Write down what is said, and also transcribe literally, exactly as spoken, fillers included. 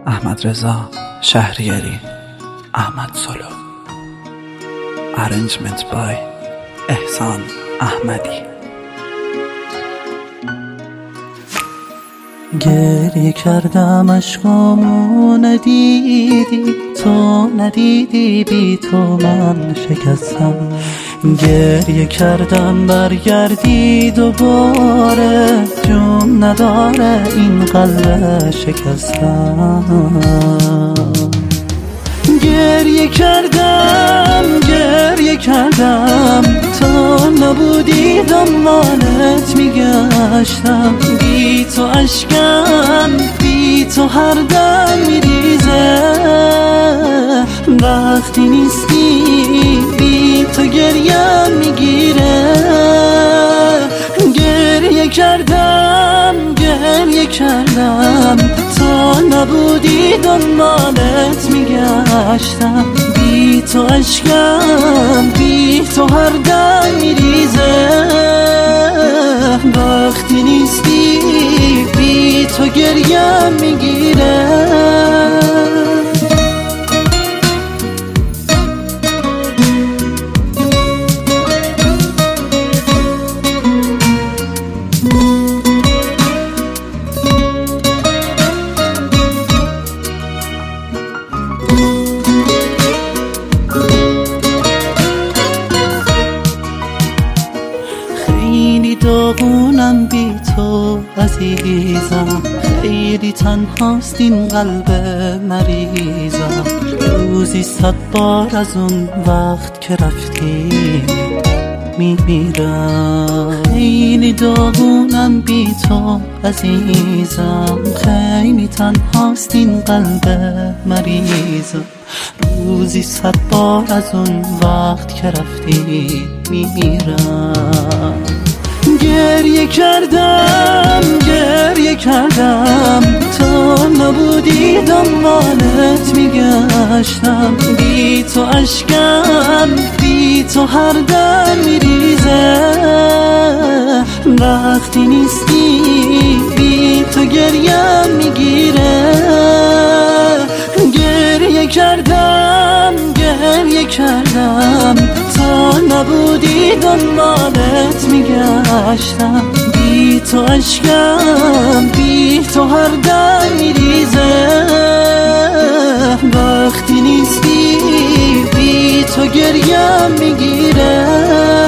احمد رضا شهریاری. احمد سولو. Arrangement by احسان احمدی. گریه کردم عشقامو ندیدی، تو ندیدی، بی تو من شکستم. گریه کردم برگردی دوباره، جون نداره این قلب شکستم. گریه کردم گریه کردم تا نبودی دنبالت میگشتم. بی تو اشکم بی تو هر دم میریزه، وقتی نیستی بی تو گریم میگیره. گریه کردم گریه کردم تا نبودی دنبالت میگشتم. بی تو اشکم بی تو هر دم میریزه، وقتی نیستی بی تو گریم میگیره. خیلی داغونم بی تو عزیزم، خیلی تنهاست این قلب مریضم. روزی صد بار از اون وقت که رفتی میمیرم. خیلی داغونم بی تو عزیزم، خیلی تنهاست این قلب مریضم. روزی صد بار از اون وقت که رفتی میمیرم. گریه کردم گریه کردم تا نبودی دنبالت میگشتم. بی تو اشکم بی تو هر دم میریزه، وقتی نیستی بی تو گریم میگیره. گریه کردم گریه کردم تا نبودی دنبالت میگشتم. بی تو اشکم بی تو هر دم میریزه، وقتی نیستی بی تو گریم میگیره.